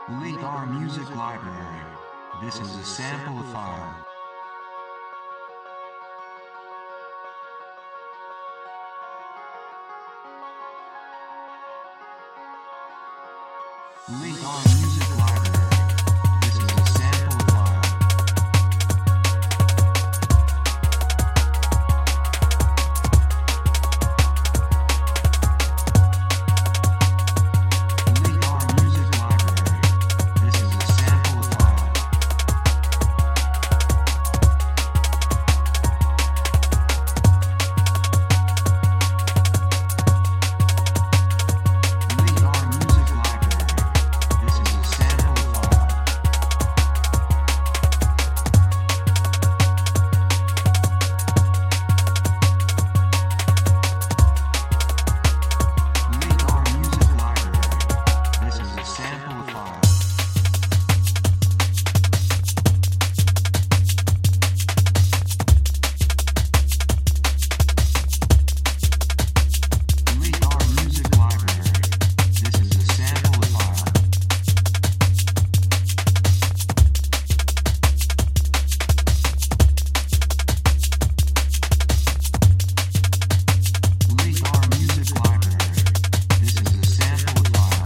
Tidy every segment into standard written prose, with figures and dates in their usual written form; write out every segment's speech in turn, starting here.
Delete our music library. This is a sample file. Delete our music library. This is a sample file. Delete our music library. This is a sample file. Delete our music library. This is a sample file. Delete our music library. This is a sample file. Delete our music library. This is a sample file. Delete our music library. This is a sample file.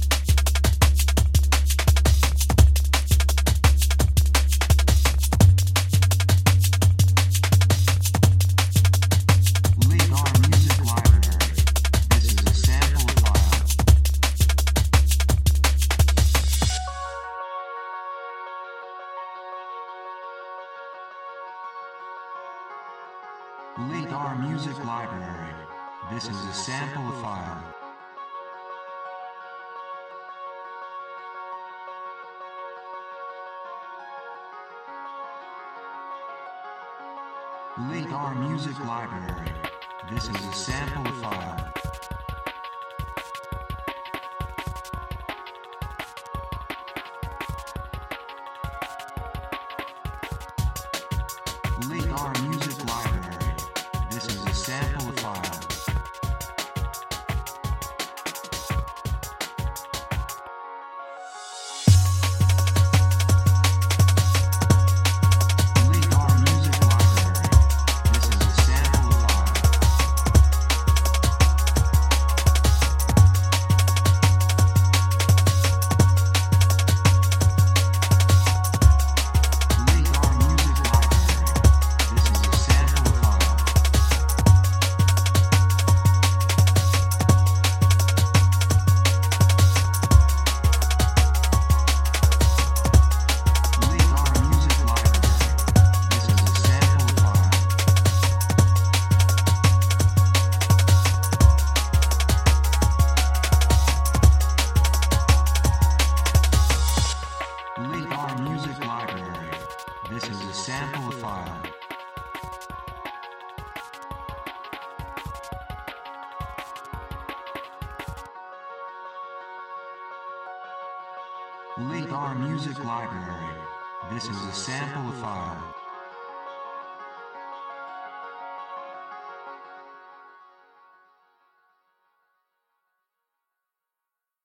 Delete our music library. This is a sample file. Delete our music library. This is a sample file. Delete our music library. This is a sample file. Delete our music library. This is a sample file. Delete our music library. This is a sample file. Delete our music library. This is a sample file. Delete our music library. This is a sample file. Delete our music library. This is a sample file. Delete our music library. This is a sample file.